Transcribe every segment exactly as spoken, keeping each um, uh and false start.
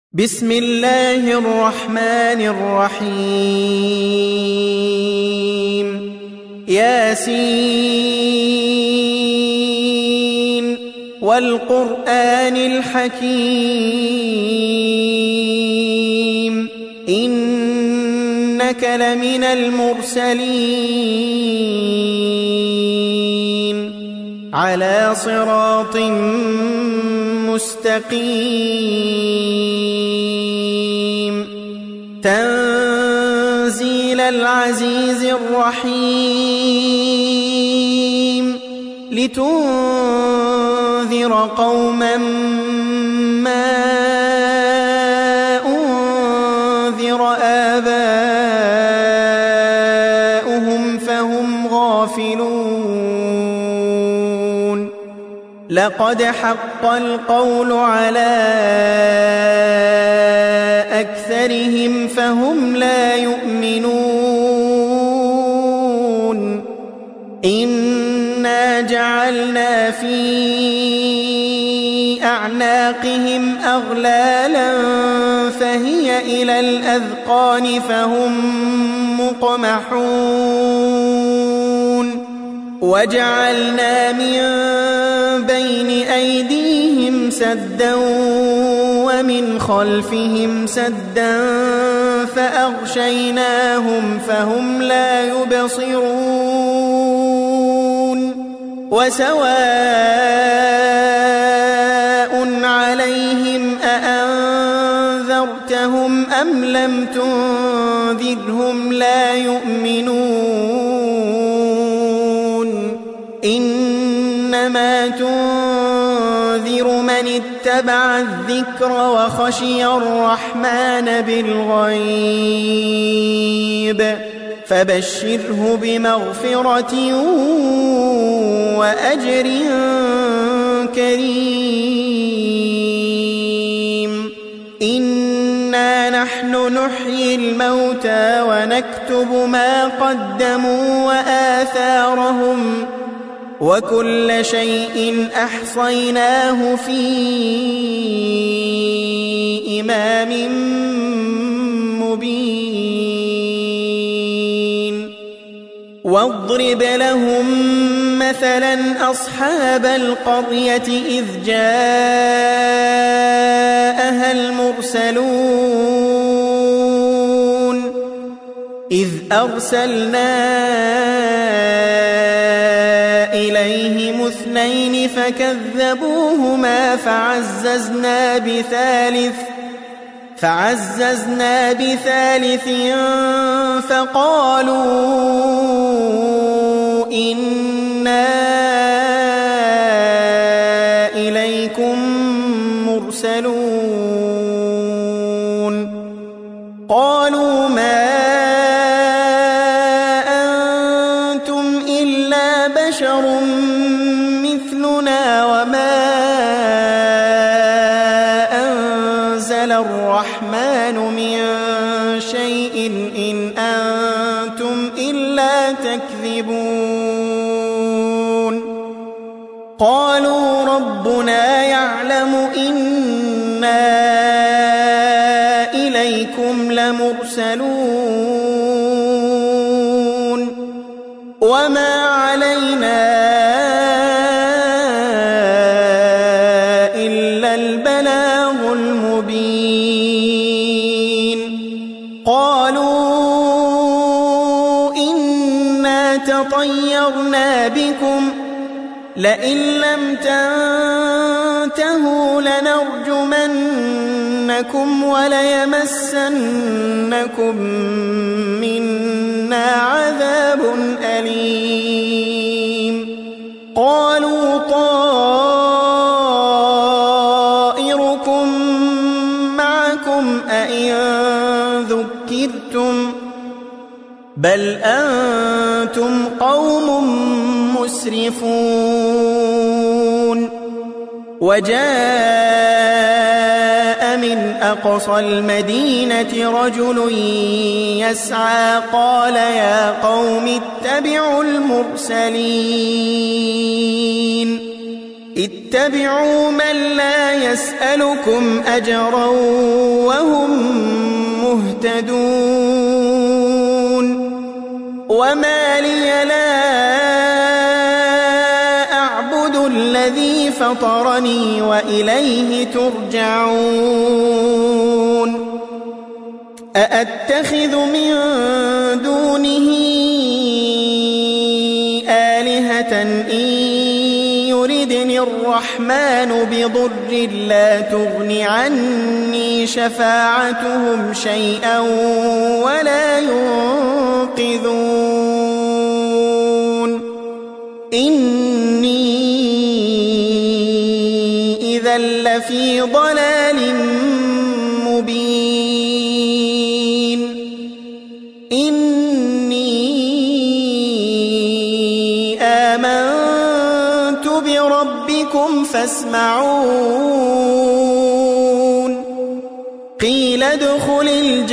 بسم الله الرحمن الرحيم ياسين والقرآن الحكيم إنك لمن المرسلين على صراط مستقيم تنزيل العزيز الرحيم لتنذر قوما ما أنذر آباؤهم فهم غافلون لقد حق القول على أكثرهم فهم لا يؤمنون إنا جعلنا في أعناقهم أغلالا فهي إلى الأذقان فهم مقمحون وجعلنا من بين أيديهم سدا ومن خلفهم سدا فأغشيناهم فهم لا يبصرون وسواء عليهم أأنذرتهم أم لم تنذرهم لا يؤمنون إنما تنذر من اتبع الذكر وخشي الرحمن بالغيب فبشره بمغفرة وأجر كريم إنا نحن نحيي الموتى ونكتب ما قدموا وآثارهم وكل شيء أحصيناه في إمام مبين واضرب لهم مثلا أصحاب القرية إذ جاءها المرسلون إذ أرسلنا إليهم اثنين فكذبوهما فعززنا بثالث فعززنا بثالث فقالوا إنا إليكم مرسلون قالوا ما أنتم إلا بشر مثلنا وما أنزل الرحمن من شيء إن أنتم إلا تكذبون قالوا ربنا يعلم إنا إليكم لمرسلون وما علينا إلا البلاغ المبين قالوا إنا تطيرنا بكم لئن لم تنتهوا لنرجمنكم وليمسنكم منا عذاب أليم قالوا طائركم معكم أئن ذكرتم بل أنتم قوم مسرفون وجاء من أقصى المدينة رجل يسعى قال يا قوم اتبعوا المرسلين اتبعوا من لا يسألكم أجرا وهم مهتدون وما لي لا أعبد الذي فطرني وإليه ترجعون أأتخذ من دونه آلهة إن يردني الرحمن بضر لا تغن عني شفاعتهم شيئا ولا ينقذون إني إذا لفي ضلال مبين إني آمنت بربكم فاسمعون قيل ادخل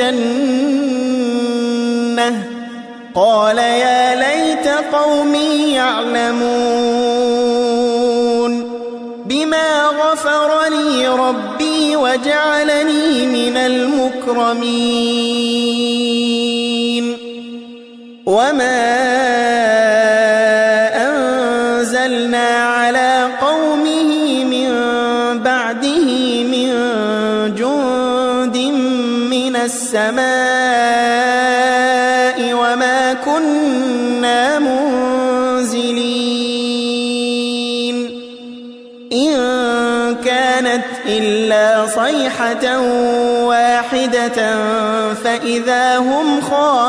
الجنة قال يا ليت قومي يعلمون بما غفر لي ربي وجعلني من المكرمين وما أنزلنا على قومه من بعده من جند من السماء وما كنا منزلين إن كانت إلا صيحة واحدة فإذا هم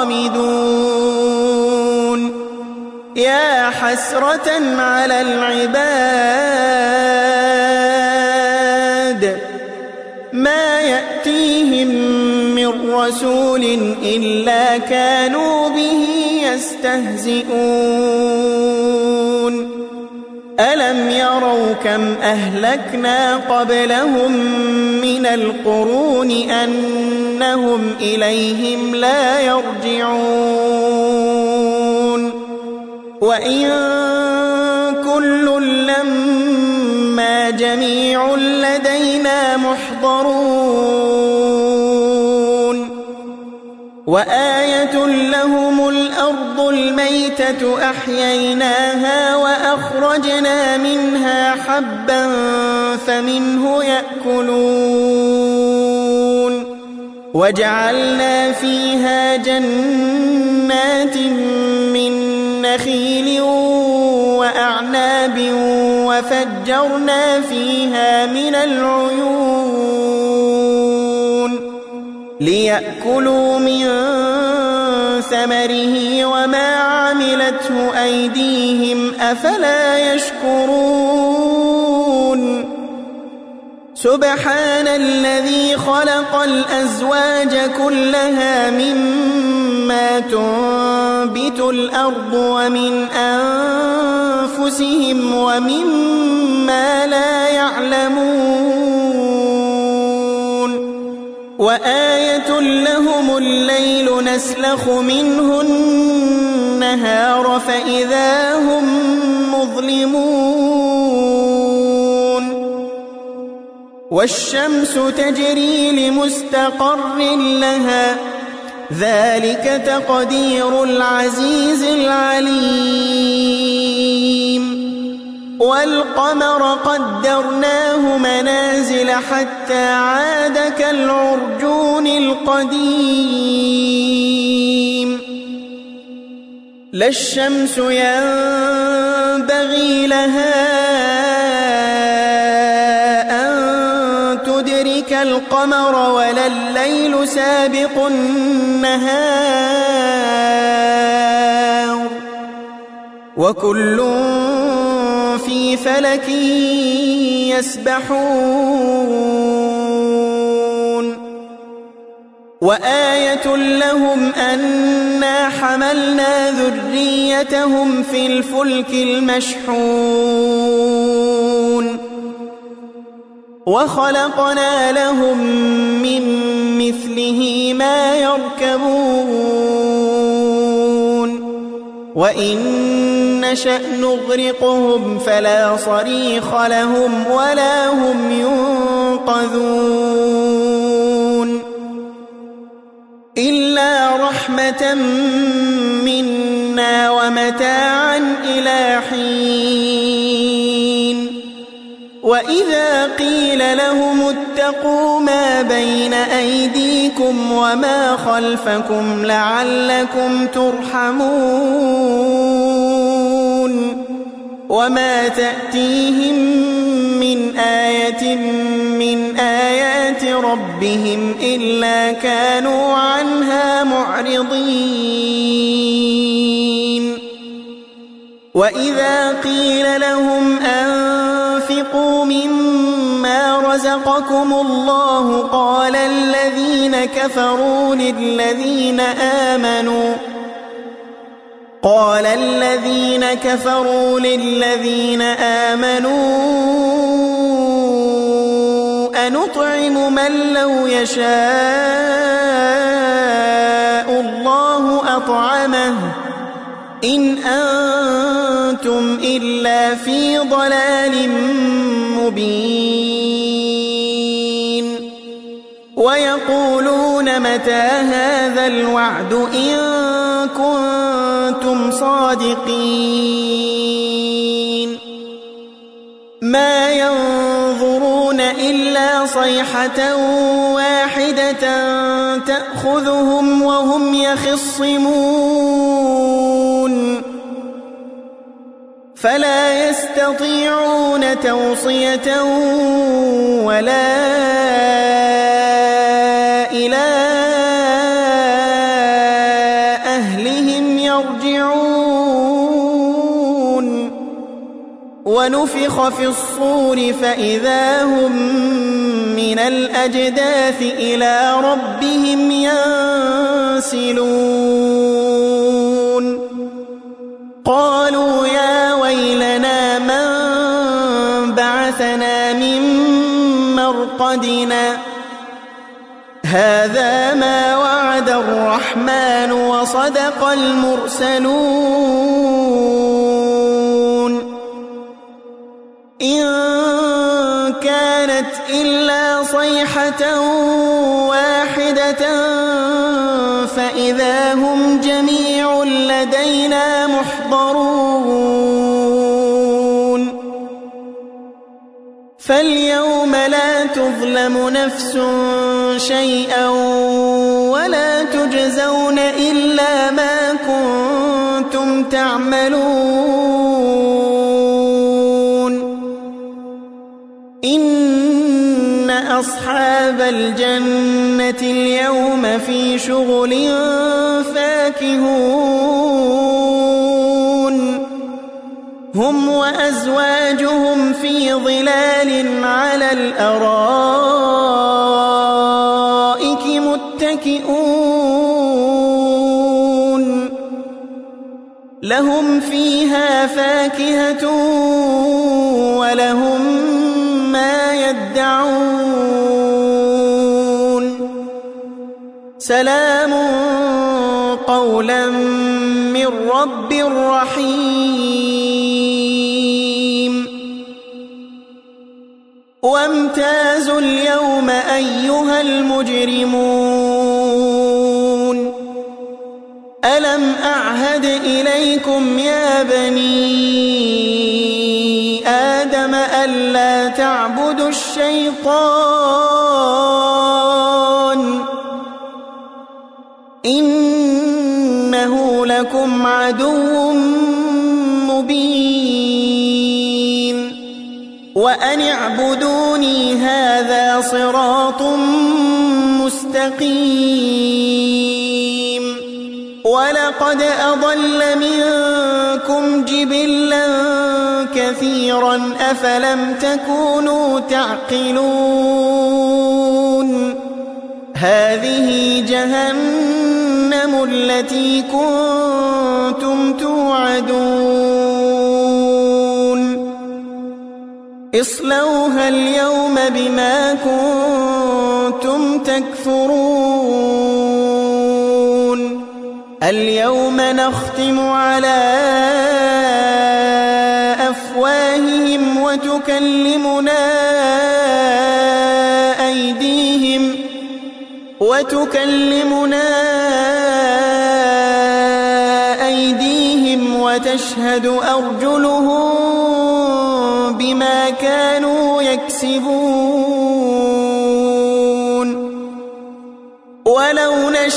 خامدون يا حسرة على العباد ما يأتيهم من رسول إلا كانوا به يستهزئون ألم يروا كم أهلكنا قبلهم من القرون أنهم إليهم لا يرجعون وإن كل لما جميع لدينا محضرون وآية لهم الأرض الميتة أحييناها وأخرجنا منها حبا فمنه يأكلون وجعلنا فيها جنات من نخيل وأعناب وفجرنا فيها من العيون ليأكلوا من ثمره وما عملته أيديهم أفلا يشكرون سبحان الذي خلق الأزواج كلها مما تنبت الأرض ومن أنفسهم ومما لا يعلمون وآية لهم الليل نسلخ منه النهار فإذا هم مظلمون والشمس تجري لمستقر لها ذلك تقدير العزيز العليم والقمر قدرناه منازل حتى عاد كالعرجون القديم لا الشمس ينبغي لها أن تدرك القمر ولا الليل سابق النهار وكل في فلك يسبحون وآية لهم أنا حملنا ذريتهم في الفلك المشحون وخلقنا لهم من مثله ما يركبون وإن نشأ نغرقهم فلا صريخ لهم ولا هم ينقذون إلا رحمة منا ومتاعا إلى حين وإذا قيل لهم اتقوا ما بين أيديكم وما خلفكم لعلكم ترحمون وما تأتيهم من آية من آيات ربهم إلا كانوا عنها معرضين وإذا قيل لهم أنفقوا مما رزقكم الله قال الذين كفروا للذين آمنوا قال الذين كفروا للذين آمنوا أنطعم من لو يشاء الله أطعمه إن أنتم إلا في ضلال مبين ويقولون متى هذا الوعد إن كنتم صادقين ما ينظرون إلا صيحة واحدة تأخذهم وهم يخصمون فلا يستطيعون توصية ولا إلى أهلهم يرجعون ونفخ في الصور فإذا هم من الأجداث إلى ربهم ينسلون قالوا يا ويلنا من بعثنا من مرقدنا هذا ما وعد الرحمن وصدق المرسلون إن كانت إلا صيحة واحدة فإذا هم جميع لدينا محضرون فاليوم لا تظلم نفس شيئا ولا تجزون إلا ما كنتم تعملون إن أصحاب الجنة اليوم في شغل فاكهون هم وأزواجهم في ظلال على الأرائك متكئون لهم فيها فاكهة ولهم ما يدعون سلام قولا من رب رحيم وامتازوا اليوم أيها المجرمون ألم أعهد إليكم يا بني آدم ألا تعبدوا الشيطان إنه لكم عدو مبين وأن اعبدوني هذا صراط مستقيم ولقد أضل منكم جبلا كثيرا أفلم تكونوا تعقلون هذه جهنم التي كنتم توعدون اصلوها اليوم بما كنتم تكفرون. تكفرون. اليوم نختم على أفواههم وتكلمنا أيديهم وأرجلهم بما كانوا يكسبون. وتكلمنا أيديهم وتكلمنا أيديهم وتشهد أرجلهم بما كانوا يكسبون ولو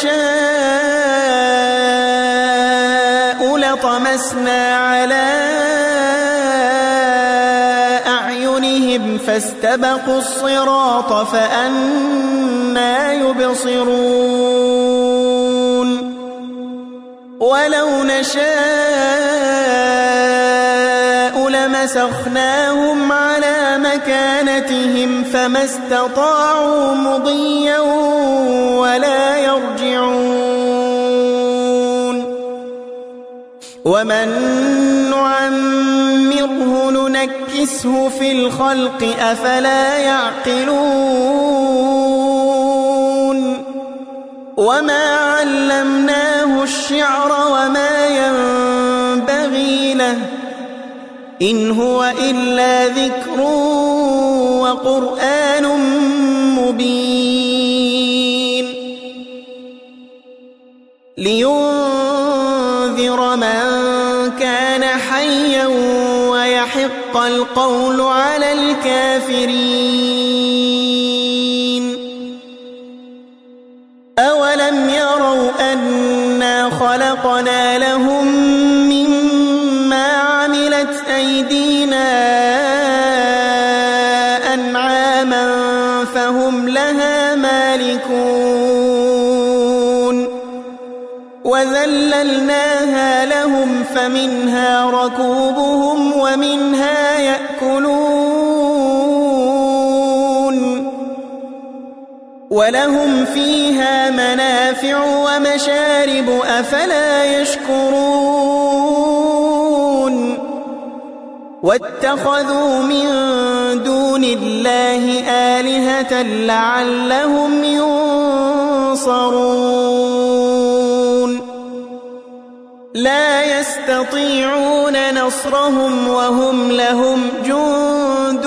نشاء لطمسنا على أعينهم فاستبقوا الصراط فأنى يبصرون ولو نشاء لمسخناهم على مكانتهم فما استطاعوا مضيا ولا يرجعون ومن نعمره ننكسه في الخلق أفلا يعقلون وما علمناه الشعر وما ينبغي له إن هو إلا ذكر وقرآن مبين لينذر من كان حيا ويحق القول على الكافرين أولم يروا أنا خلقنا لهم مما عملت أيدينا أنعاما فهم لها مالكون وذللناها لهم فمنها ركوبهم ومنها يأكلون ولهم فيها منافع ومشارب أفلا يشكرون واتخذوا من دون الله آلهة لعلهم ينصرون لا يستطيعون نصرهم وهم لهم جند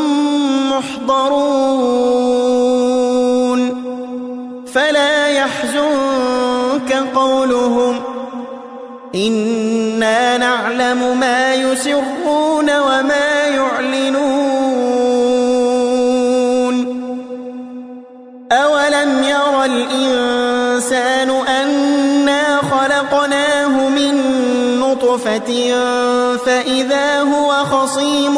محضرون فلا يحزنك قولهم إنا نعلم ما يسرون وما يعلنون أولم ير الإنسان أنا خلقناه من نطفة فإذا هو خصيم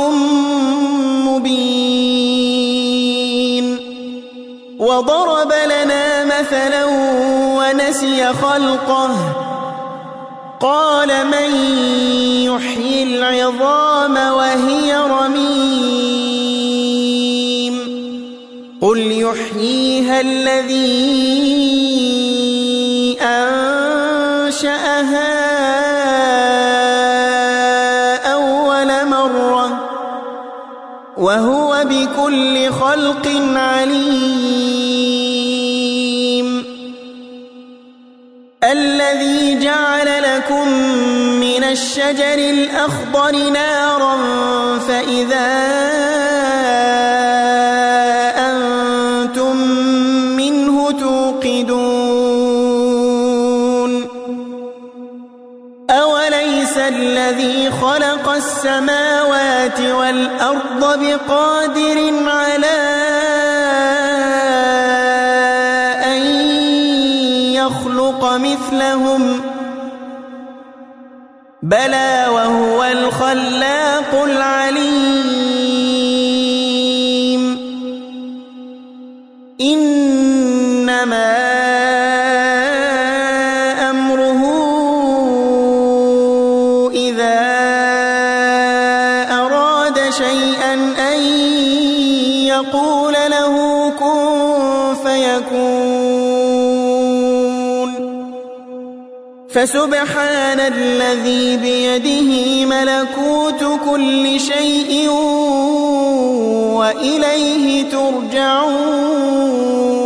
مبين وضرب لنا مثلا ونسي خلقه قال من يحيي العظام وهي رميم قل يحييها الذي أنشأها أول مرة وهو بكل خلق عليم الذي جعل لكم من الشجر الأخضر نارا فإذا أنتم منه توقدون أوليس الذي خلق السماوات والأرض بقادر على أن يخلق مثلهم بلى وهو الخلاق العليم إنما أمره إذا أراد شيئا أن يقول له كن فيكون فسبحان الذي بيده ملكوت كل شيء وإليه ترجعون